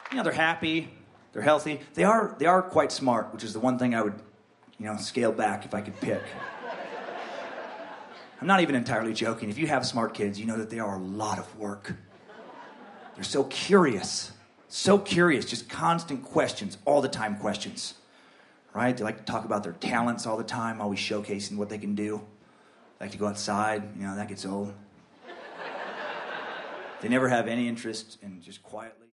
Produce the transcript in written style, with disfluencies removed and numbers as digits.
They're happy, they're healthy. They are quite smart, which is the one thing I would, scale back if I could pick. I'm not even entirely joking. If you have smart kids, you know that they are a lot of work. They're so curious, just constant questions, all the time questions, right? They like to talk about their talents all the time, always showcasing what they can do. They like to go outside, that gets old. They never have any interest in just quietly